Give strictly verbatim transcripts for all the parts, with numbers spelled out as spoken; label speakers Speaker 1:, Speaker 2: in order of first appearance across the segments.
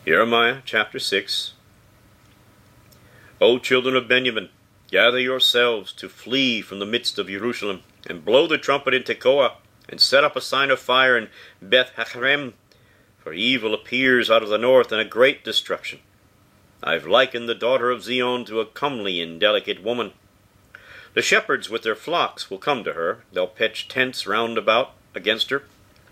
Speaker 1: Jeremiah chapter six. O children of Benjamin, gather yourselves to flee from the midst of Jerusalem, and blow the trumpet in Tekoa, and set up a sign of fire in Beth-haccherem, for evil appears out of the north, and a great destruction. I've likened the daughter of Zion to a comely and delicate woman. The shepherds with their flocks will come to her. They'll pitch tents round about against her,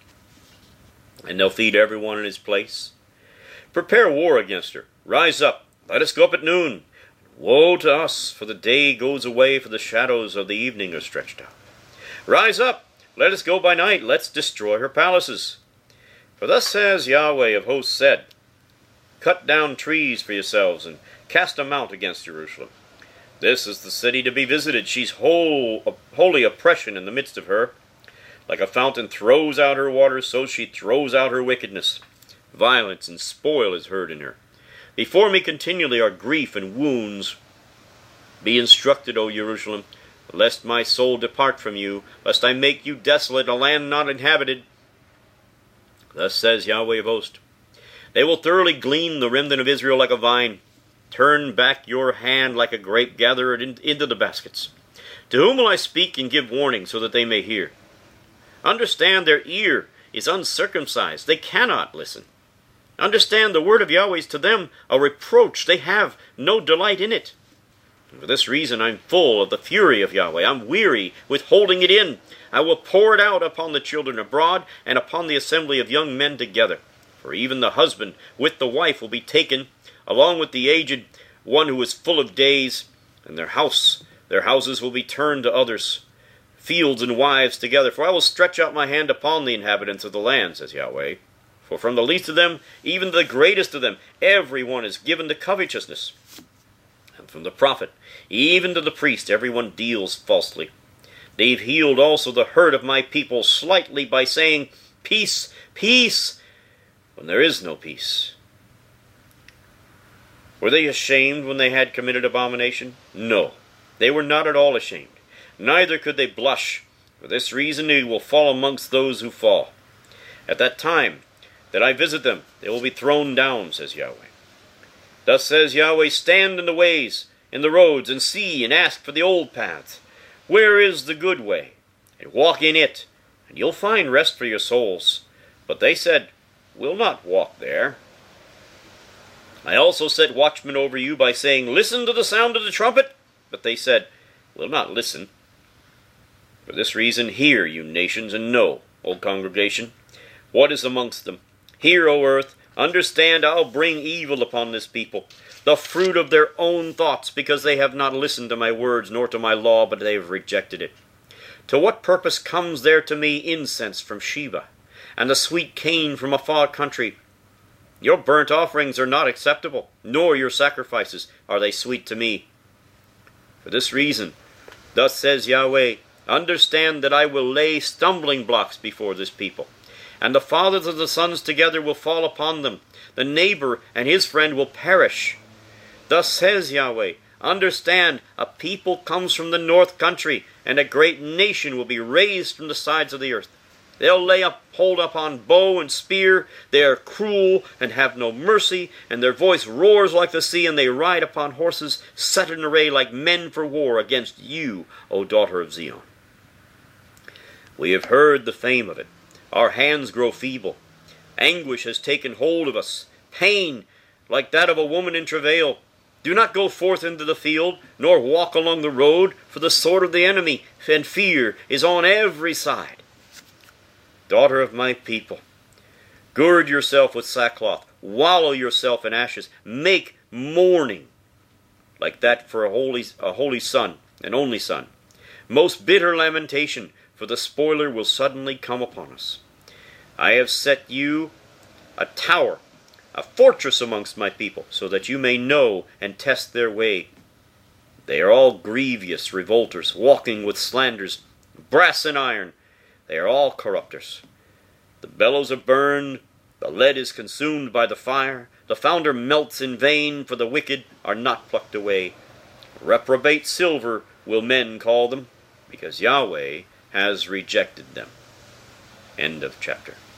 Speaker 1: and they'll feed everyone in his place. Prepare war against her. Rise up. Let us go up at noon. Woe to us, for the day goes away, for the shadows of the evening are stretched out. Rise up. Let us go by night. Let's destroy her palaces. For thus has Yahweh of hosts said, cut down trees for yourselves, and cast a mount against Jerusalem. This is the city to be visited. She's whole, holy oppression in the midst of her. Like a fountain throws out her waters, so she throws out her wickedness. Violence and spoil is heard in her. Before me continually are grief and wounds. Be instructed, O Jerusalem, lest my soul depart from you, lest I make you desolate, a land not inhabited. Thus says Yahweh of hosts, they will thoroughly glean the remnant of Israel like a vine. Turn back your hand like a grape, gather it in, into the baskets. To whom will I speak and give warning, so that they may hear? Understand, their ear is uncircumcised. They cannot listen. Understand, the word of Yahweh is to them a reproach. They have no delight in it. And for this reason I'm full of the fury of Yahweh. I'm weary with holding it in. I will pour it out upon the children abroad, and upon the assembly of young men together. For even the husband with the wife will be taken, along with the aged one who is full of days, and their house, their houses will be turned to others, fields and wives together. For I will stretch out my hand upon the inhabitants of the land, says Yahweh. For from the least of them, even to the greatest of them, every one is given to covetousness. And from the prophet, even to the priest, every one deals falsely. They've healed also the hurt of my people slightly by saying, peace, peace, when there is no peace. Were they ashamed when they had committed abomination? No, they were not at all ashamed. Neither could they blush. For this reason they will fall amongst those who fall. At that time that I visit them, they will be thrown down, says Yahweh. Thus says Yahweh, stand in the ways, in the roads, and see, and ask for the old paths. Where is the good way? And walk in it, and you'll find rest for your souls. But they said, we'll not walk there. I also set watchmen over you by saying, listen to the sound of the trumpet. But they said, we'll not listen. For this reason, hear, you nations, and know, O congregation, what is amongst them. Hear, O earth, understand, I'll bring evil upon this people, the fruit of their own thoughts, because they have not listened to my words, nor to my law, but they have rejected it. To what purpose comes there to me incense from Sheba, and the sweet cane from a far country? Your burnt offerings are not acceptable, nor your sacrifices are they sweet to me. For this reason, thus says Yahweh, understand that I will lay stumbling blocks before this people, and the fathers of the sons together will fall upon them. The neighbor and his friend will perish. Thus says Yahweh, understand, a people comes from the north country, and a great nation will be raised from the sides of the earth. They'll lay up, hold upon bow and spear. They are cruel and have no mercy, and their voice roars like the sea, and they ride upon horses set in array like men for war against you, O daughter of Zion. We have heard the fame of it. Our hands grow feeble. Anguish has taken hold of us, pain like that of a woman in travail. Do not go forth into the field, nor walk along the road, for the sword of the enemy and fear is on every side. Daughter of my people, gird yourself with sackcloth, wallow yourself in ashes, make mourning like that for a holy, a holy son, an only son. Most bitter lamentation, for the spoiler will suddenly come upon us. I have set you a tower, a fortress amongst my people, so that you may know and test their way. They are all grievous revolters, walking with slanders, brass and iron. They are all corrupters. The bellows are burned, the lead is consumed by the fire, the founder melts in vain, for the wicked are not plucked away. Reprobate silver will men call them, because Yahweh has rejected them. End of chapter.